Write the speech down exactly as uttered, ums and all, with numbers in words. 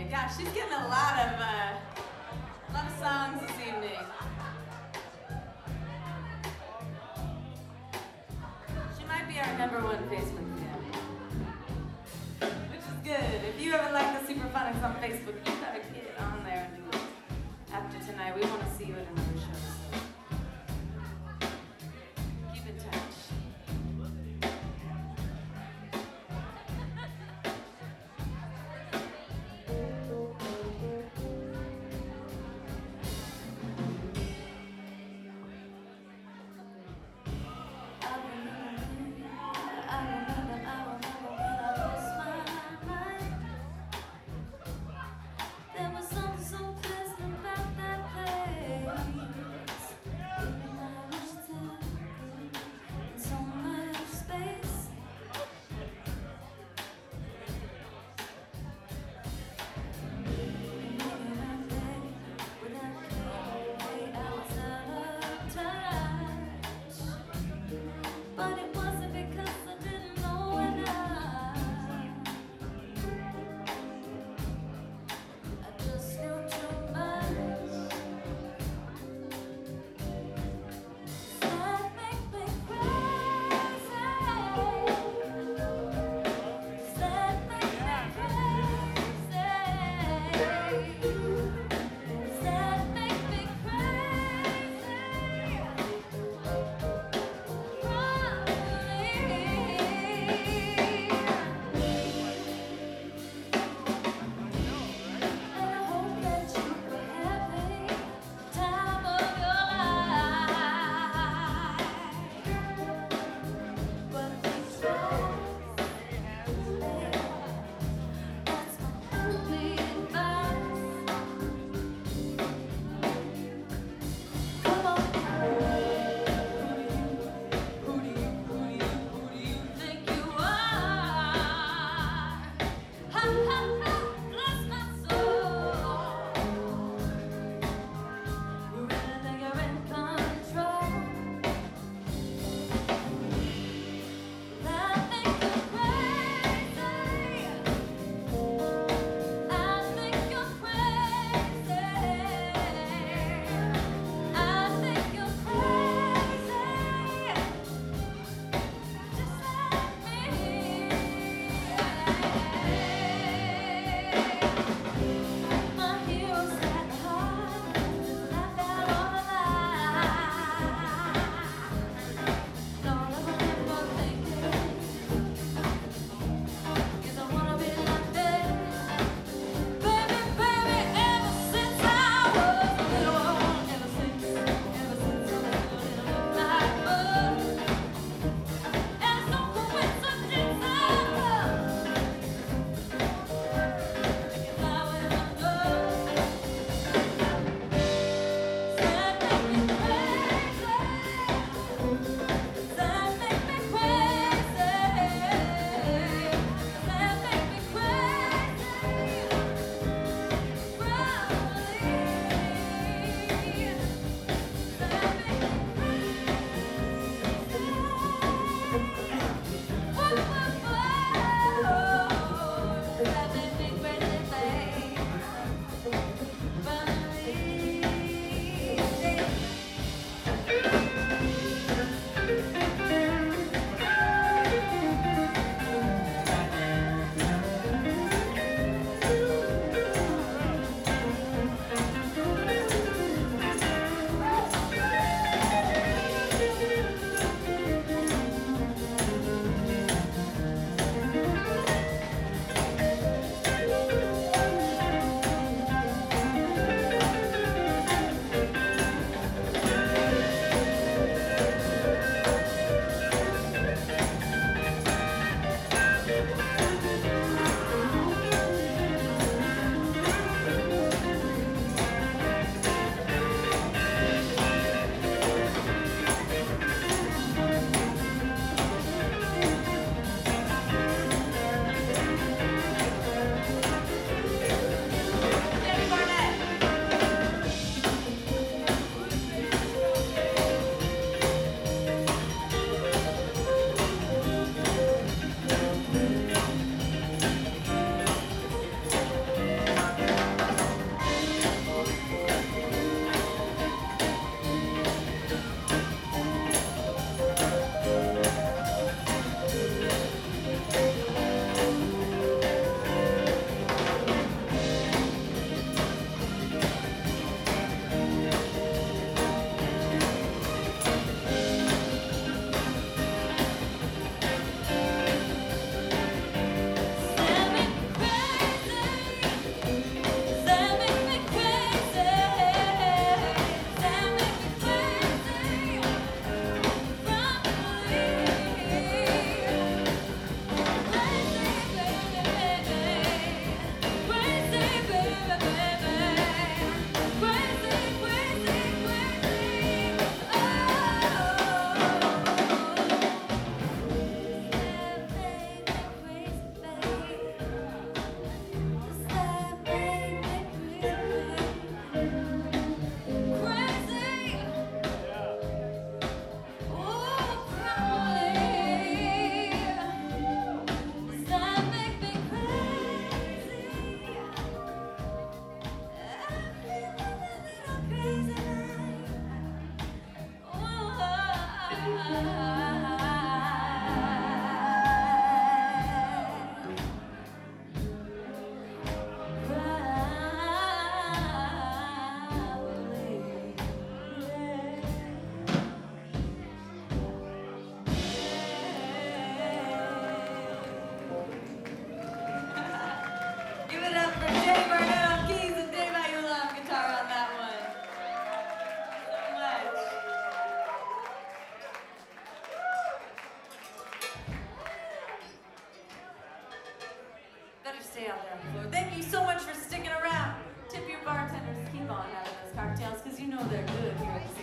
Gosh, she's getting a lot of, uh, a lot of songs this evening. She might be our number one Facebook fan, which is good. If you ever like the Superphonics on Facebook, you gotta get on there and do it. After tonight, we want to see you at another show, so keep in touch. Give it up for Jay Burnett on keys and Dave Ayula on guitar on that one. So much. Better stay out there on the floor. Thank you so much for sticking around. Tip your bartenders, keep on having those cocktails because you know they're good here at the